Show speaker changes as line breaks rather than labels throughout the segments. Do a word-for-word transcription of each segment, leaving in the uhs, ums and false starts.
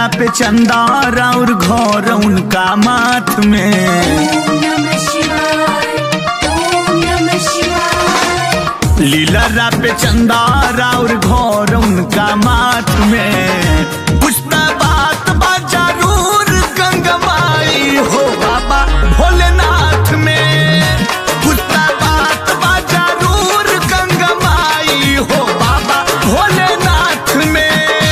लीलरा पे चंदा और घोर उनका माथ में।
ओम नमः शिवाय, ओम नमः शिवाय।
लीलरा पे चंदा और घोर उनका माथ में। पुष्पा बात बा जरूर गंगा माई हो बाबा भोलेनाथ में। पुष्पा बात बा जरूर गंगा माई हो बाबा भोलेनाथ में।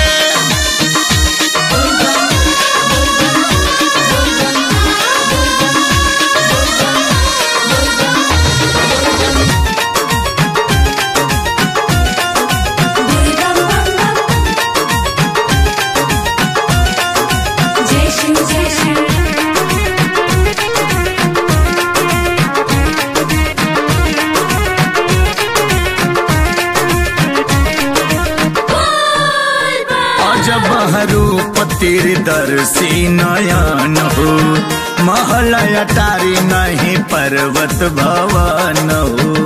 जय शिव जय शिव।
अजब रूप तेरे दर्शी नयन हो। महल अटारी नहीं पर्वत भवन हो।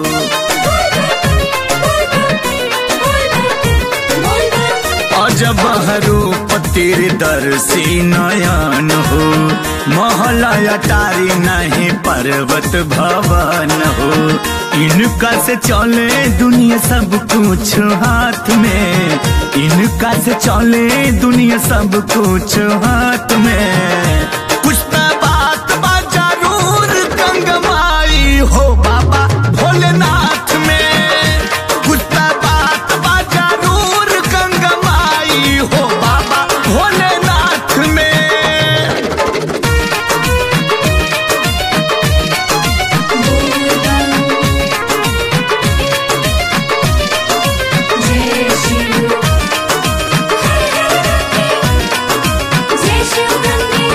अजब रूप तेरे दर्शी नयन हो। महल अटारी नहीं पर्वत भवन हो। इनका से चले दुनिया सब कुछ हाथ में। इनका से चले दुनिया सब कुछ हाथ में। पुष्पा बात बा जरूर गंगा माई हो बाबा भोलेनाथ में। पुष्पा बात बा जरूर गंगा माई हो बाबा भोलेनाथ में।
जय शिव जय शिव गंगे।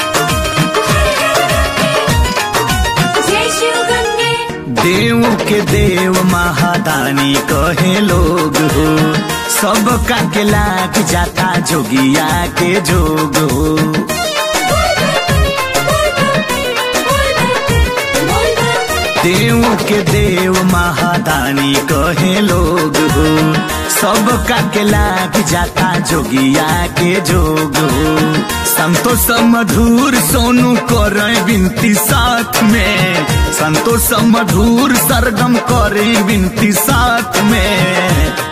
जय शिव गंगे।
देव के देव महादानी कहे लोग हो। सबका के लाग जाता जोगिया के जोग हो। देव के देव महादानी कहे लोग हो। सबका के लाग जाता जोगिया के जोग हो। संतोष मधुर सोनू करे विनती साथ में। संतोष मधुर सरगम करे विनती साथ में।